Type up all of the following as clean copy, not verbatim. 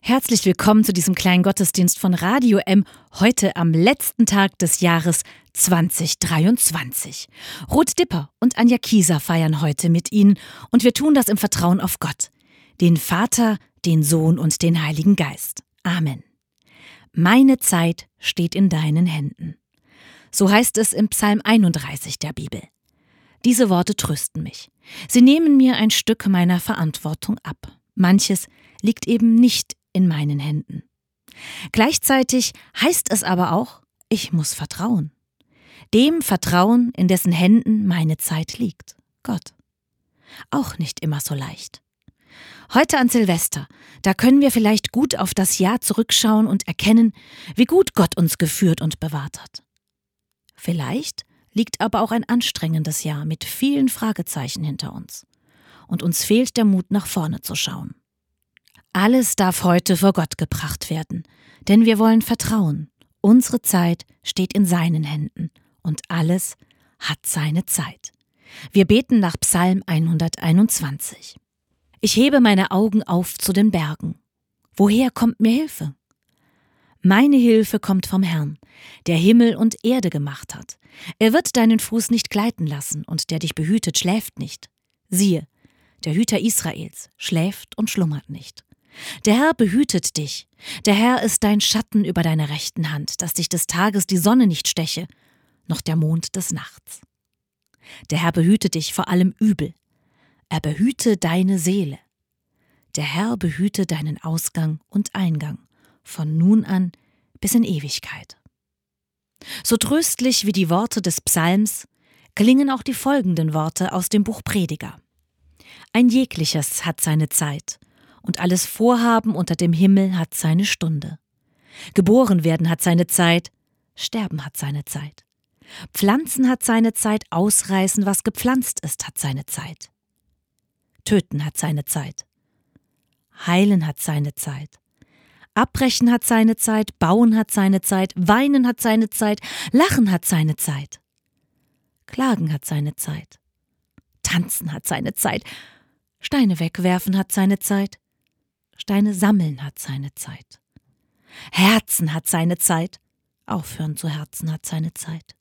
Herzlich willkommen zu diesem kleinen Gottesdienst von Radio M, heute am letzten Tag des Jahres 2023. Ruth Dipper und Anja Kieser feiern heute mit Ihnen und wir tun das im Vertrauen auf Gott, den Vater, den Sohn und den Heiligen Geist. Amen. Meine Zeit steht in deinen Händen. So heißt es im Psalm 31 der Bibel. Diese Worte trösten mich. Sie nehmen mir ein Stück meiner Verantwortung ab. Manches liegt eben nicht in meinen Händen. Gleichzeitig heißt es aber auch, ich muss vertrauen. Dem vertrauen, in dessen Händen meine Zeit liegt. Gott. Auch nicht immer so leicht. Heute an Silvester, da können wir vielleicht gut auf das Jahr zurückschauen und erkennen, wie gut Gott uns geführt und bewahrt hat. Vielleicht liegt aber auch ein anstrengendes Jahr mit vielen Fragezeichen hinter uns. Und uns fehlt der Mut, nach vorne zu schauen. Alles darf heute vor Gott gebracht werden, denn wir wollen vertrauen. Unsere Zeit steht in seinen Händen und alles hat seine Zeit. Wir beten nach Psalm 121. Ich hebe meine Augen auf zu den Bergen. Woher kommt mir Hilfe? Meine Hilfe kommt vom Herrn, der Himmel und Erde gemacht hat. Er wird deinen Fuß nicht gleiten lassen und der dich behütet, schläft nicht. Siehe, der Hüter Israels schläft und schlummert nicht. Der Herr behütet dich. Der Herr ist dein Schatten über deiner rechten Hand, dass dich des Tages die Sonne nicht steche, noch der Mond des Nachts. Der Herr behüte dich vor allem Übel. Er behüte deine Seele. Der Herr behüte deinen Ausgang und Eingang, von nun an bis in Ewigkeit. So tröstlich wie die Worte des Psalms klingen auch die folgenden Worte aus dem Buch Prediger. Ein jegliches hat seine Zeit, und alles Vorhaben unter dem Himmel hat seine Stunde. Geboren werden hat seine Zeit, sterben hat seine Zeit. Pflanzen hat seine Zeit, ausreißen, was gepflanzt ist, hat seine Zeit. Töten hat seine Zeit. Heilen hat seine Zeit. Abbrechen hat seine Zeit, bauen hat seine Zeit, weinen hat seine Zeit, lachen hat seine Zeit. Klagen hat seine Zeit. Tanzen hat seine Zeit. Steine wegwerfen hat seine Zeit. Steine sammeln hat seine Zeit. Herzen hat seine Zeit. Aufhören zu herzen hat seine Zeit.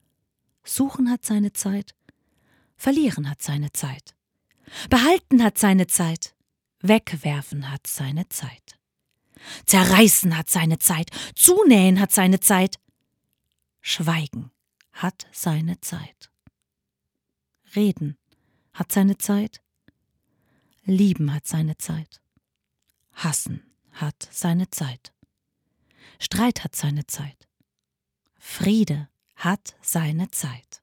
Suchen hat seine Zeit. Verlieren hat seine Zeit. Behalten hat seine Zeit. Wegwerfen hat seine Zeit. Zerreißen hat seine Zeit. Zunähen hat seine Zeit. Schweigen hat seine Zeit. Reden hat seine Zeit. Lieben hat seine Zeit. Hassen hat seine Zeit. Streit hat seine Zeit. Friede hat seine Zeit.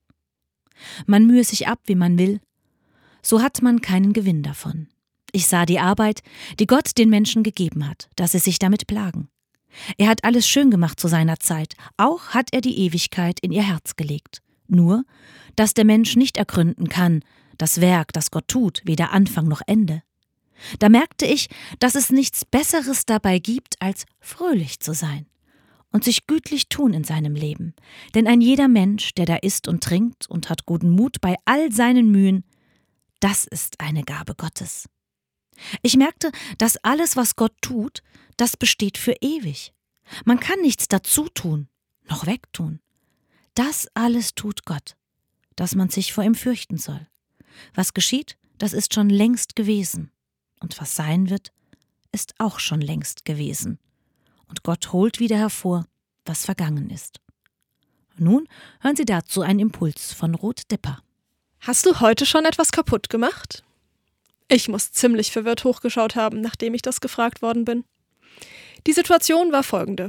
Man mühe sich ab, wie man will, so hat man keinen Gewinn davon. Ich sah die Arbeit, die Gott den Menschen gegeben hat, dass sie sich damit plagen. Er hat alles schön gemacht zu seiner Zeit, auch hat er die Ewigkeit in ihr Herz gelegt. Nur, dass der Mensch nicht ergründen kann, das Werk, das Gott tut, weder Anfang noch Ende. Da merkte ich, dass es nichts Besseres dabei gibt, als fröhlich zu sein und sich gütlich tun in seinem Leben. Denn ein jeder Mensch, der da isst und trinkt und hat guten Mut bei all seinen Mühen, das ist eine Gabe Gottes. Ich merkte, dass alles, was Gott tut, das besteht für ewig. Man kann nichts dazu tun, noch wegtun. Das alles tut Gott, dass man sich vor ihm fürchten soll. Was geschieht, das ist schon längst gewesen. Und was sein wird, ist auch schon längst gewesen. Und Gott holt wieder hervor, was vergangen ist. Nun hören Sie dazu einen Impuls von Ruth Dipper. Hast du heute schon etwas kaputt gemacht? Ich muss ziemlich verwirrt hochgeschaut haben, nachdem ich das gefragt worden bin. Die Situation war folgende.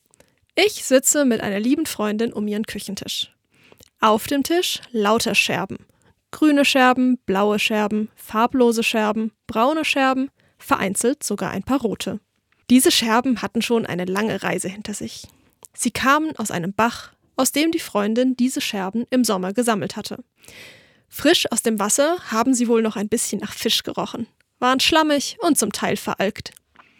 Ich sitze mit einer lieben Freundin um ihren Küchentisch. Auf dem Tisch lauter Scherben. Grüne Scherben, blaue Scherben, farblose Scherben, braune Scherben, vereinzelt sogar ein paar rote. Diese Scherben hatten schon eine lange Reise hinter sich. Sie kamen aus einem Bach, aus dem die Freundin diese Scherben im Sommer gesammelt hatte. Frisch aus dem Wasser haben sie wohl noch ein bisschen nach Fisch gerochen, waren schlammig und zum Teil veralkt.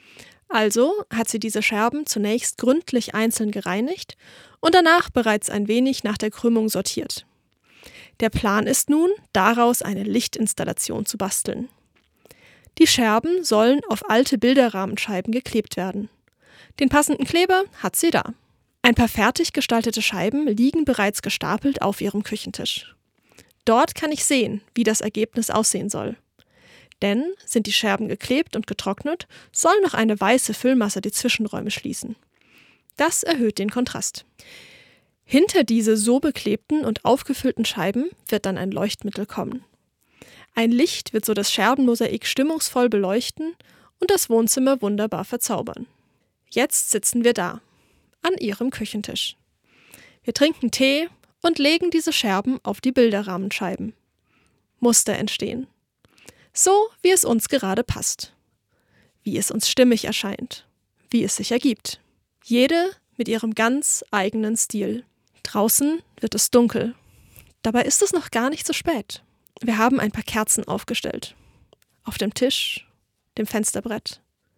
Also hat sie diese Scherben zunächst gründlich einzeln gereinigt und danach bereits ein wenig nach der Krümmung sortiert. Der Plan ist nun, daraus eine Lichtinstallation zu basteln. Die Scherben sollen auf alte Bilderrahmenscheiben geklebt werden. Den passenden Kleber hat sie da. Ein paar fertig gestaltete Scheiben liegen bereits gestapelt auf ihrem Küchentisch. Dort kann ich sehen, wie das Ergebnis aussehen soll. Denn sind die Scherben geklebt und getrocknet, soll noch eine weiße Füllmasse die Zwischenräume schließen. Das erhöht den Kontrast. Hinter diese so beklebten und aufgefüllten Scheiben wird dann ein Leuchtmittel kommen. Ein Licht wird so das Scherbenmosaik stimmungsvoll beleuchten und das Wohnzimmer wunderbar verzaubern. Jetzt sitzen wir da, an ihrem Küchentisch. Wir trinken Tee und legen diese Scherben auf die Bilderrahmenscheiben. Muster entstehen. So, wie es uns gerade passt. Wie es uns stimmig erscheint. Wie es sich ergibt. Jede mit ihrem ganz eigenen Stil. Draußen wird es dunkel. Dabei ist es noch gar nicht so spät. Wir haben ein paar Kerzen aufgestellt. Auf dem Tisch, dem Fensterbrett.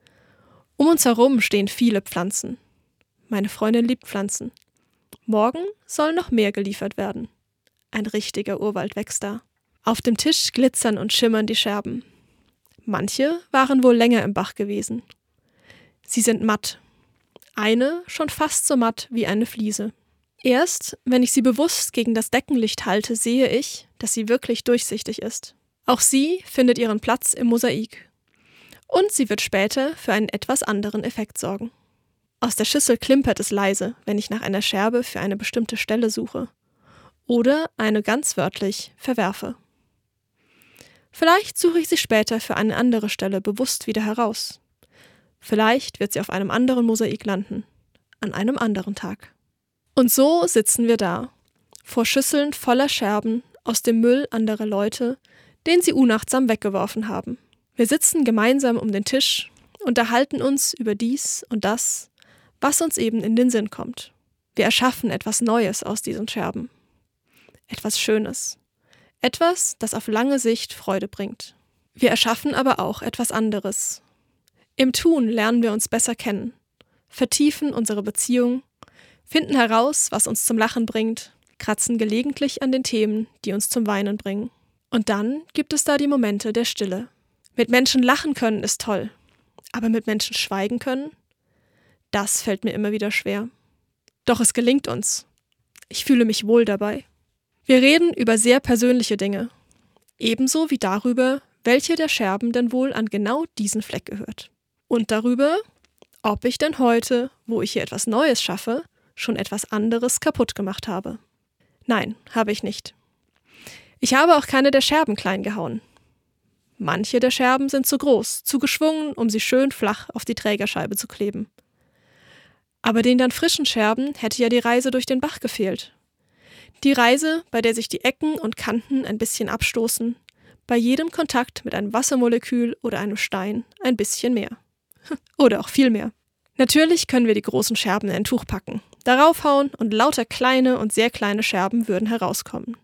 Um uns herum stehen viele Pflanzen. Meine Freundin liebt Pflanzen. Morgen soll noch mehr geliefert werden. Ein richtiger Urwald wächst da. Auf dem Tisch glitzern und schimmern die Scherben. Manche waren wohl länger im Bach gewesen. Sie sind matt. Eine schon fast so matt wie eine Fliese. Erst, wenn ich sie bewusst gegen das Deckenlicht halte, sehe ich, dass sie wirklich durchsichtig ist. Auch sie findet ihren Platz im Mosaik. Und sie wird später für einen etwas anderen Effekt sorgen. Aus der Schüssel klimpert es leise, wenn ich nach einer Scherbe für eine bestimmte Stelle suche. Oder eine ganz wörtlich verwerfe. Vielleicht suche ich sie später für eine andere Stelle bewusst wieder heraus. Vielleicht wird sie auf einem anderen Mosaik landen. An einem anderen Tag. Und so sitzen wir da, vor Schüsseln voller Scherben aus dem Müll anderer Leute, den sie unachtsam weggeworfen haben. Wir sitzen gemeinsam um den Tisch, unterhalten uns über dies und das, was uns eben in den Sinn kommt. Wir erschaffen etwas Neues aus diesen Scherben. Etwas Schönes. Etwas, das auf lange Sicht Freude bringt. Wir erschaffen aber auch etwas anderes. Im Tun lernen wir uns besser kennen, vertiefen unsere Beziehung, finden heraus, was uns zum Lachen bringt, kratzen gelegentlich an den Themen, die uns zum Weinen bringen. Und dann gibt es da die Momente der Stille. Mit Menschen lachen können ist toll, aber mit Menschen schweigen können? Das fällt mir immer wieder schwer. Doch es gelingt uns. Ich fühle mich wohl dabei. Wir reden über sehr persönliche Dinge, ebenso wie darüber, welche der Scherben denn wohl an genau diesen Fleck gehört. Und darüber, ob ich denn heute, wo ich hier etwas Neues schaffe, schon etwas anderes kaputt gemacht habe. Nein, habe ich nicht. Ich habe auch keine der Scherben klein gehauen. Manche der Scherben sind zu groß, zu geschwungen, um sie schön flach auf die Trägerscheibe zu kleben. Aber den dann frischen Scherben hätte ja die Reise durch den Bach gefehlt. Die Reise, bei der sich die Ecken und Kanten ein bisschen abstoßen, bei jedem Kontakt mit einem Wassermolekül oder einem Stein ein bisschen mehr. Oder auch viel mehr. Natürlich können wir die großen Scherben in ein Tuch packen, darauf hauen und lauter kleine und sehr kleine Scherben würden herauskommen.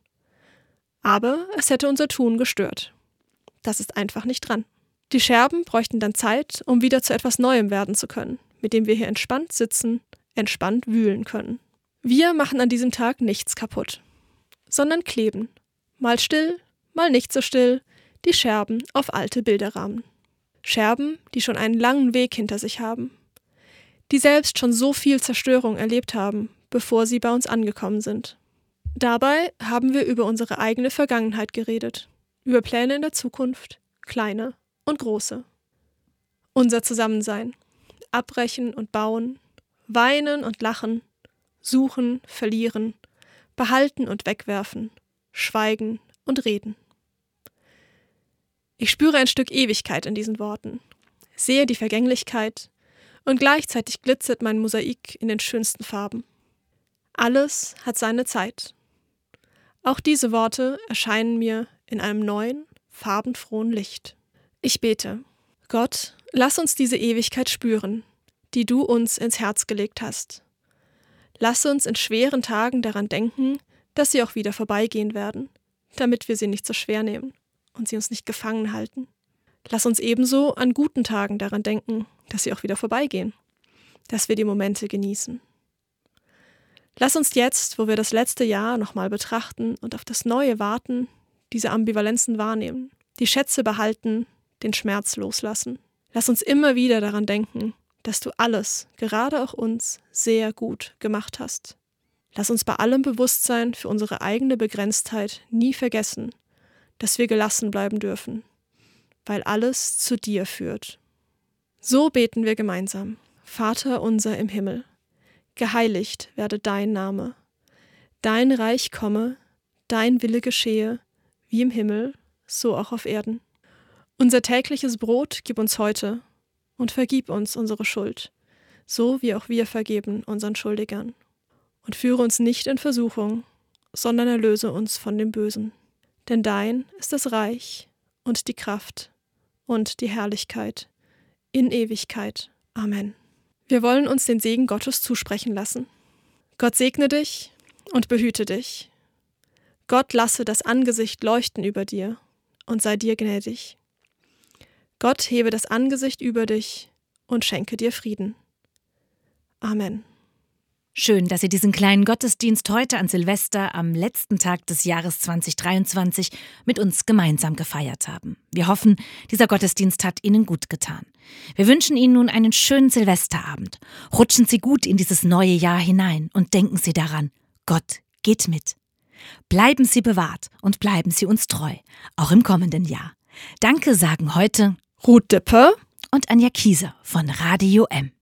Aber es hätte unser Tun gestört. Das ist einfach nicht dran. Die Scherben bräuchten dann Zeit, um wieder zu etwas Neuem werden zu können, mit dem wir hier entspannt sitzen, entspannt wühlen können. Wir machen an diesem Tag nichts kaputt, sondern kleben, mal still, mal nicht so still, die Scherben auf alte Bilderrahmen. Scherben, die schon einen langen Weg hinter sich haben, die selbst schon so viel Zerstörung erlebt haben, bevor sie bei uns angekommen sind. Dabei haben wir über unsere eigene Vergangenheit geredet, über Pläne in der Zukunft, kleine und große. Unser Zusammensein, abbrechen und bauen, weinen und lachen, suchen, verlieren, behalten und wegwerfen, schweigen und reden. Ich spüre ein Stück Ewigkeit in diesen Worten, sehe die Vergänglichkeit und gleichzeitig glitzert mein Mosaik in den schönsten Farben. Alles hat seine Zeit. Auch diese Worte erscheinen mir in einem neuen, farbenfrohen Licht. Ich bete, Gott, lass uns diese Ewigkeit spüren, die du uns ins Herz gelegt hast. Lass uns in schweren Tagen daran denken, dass sie auch wieder vorbeigehen werden, damit wir sie nicht so schwer nehmen und sie uns nicht gefangen halten. Lass uns ebenso an guten Tagen daran denken, dass sie auch wieder vorbeigehen, dass wir die Momente genießen. Lass uns jetzt, wo wir das letzte Jahr nochmal betrachten und auf das Neue warten, diese Ambivalenzen wahrnehmen, die Schätze behalten, den Schmerz loslassen. Lass uns immer wieder daran denken, dass du alles, gerade auch uns, sehr gut gemacht hast. Lass uns bei allem Bewusstsein für unsere eigene Begrenztheit nie vergessen, dass wir gelassen bleiben dürfen, weil alles zu dir führt. So beten wir gemeinsam. Vater unser im Himmel, geheiligt werde dein Name. Dein Reich komme, dein Wille geschehe, wie im Himmel, so auch auf Erden. Unser tägliches Brot gib uns heute und vergib uns unsere Schuld, so wie auch wir vergeben unseren Schuldigern. Und führe uns nicht in Versuchung, sondern erlöse uns von dem Bösen. Denn dein ist das Reich und die Kraft und die Herrlichkeit in Ewigkeit. Amen. Wir wollen uns den Segen Gottes zusprechen lassen. Gott segne dich und behüte dich. Gott lasse das Angesicht leuchten über dir und sei dir gnädig. Gott hebe das Angesicht über dich und schenke dir Frieden. Amen. Schön, dass Sie diesen kleinen Gottesdienst heute an Silvester am letzten Tag des Jahres 2023 mit uns gemeinsam gefeiert haben. Wir hoffen, dieser Gottesdienst hat Ihnen gut getan. Wir wünschen Ihnen nun einen schönen Silvesterabend. Rutschen Sie gut in dieses neue Jahr hinein und denken Sie daran, Gott geht mit. Bleiben Sie bewahrt und bleiben Sie uns treu, auch im kommenden Jahr. Danke sagen heute Ruth Dipper und Anja Kieser von Radio M.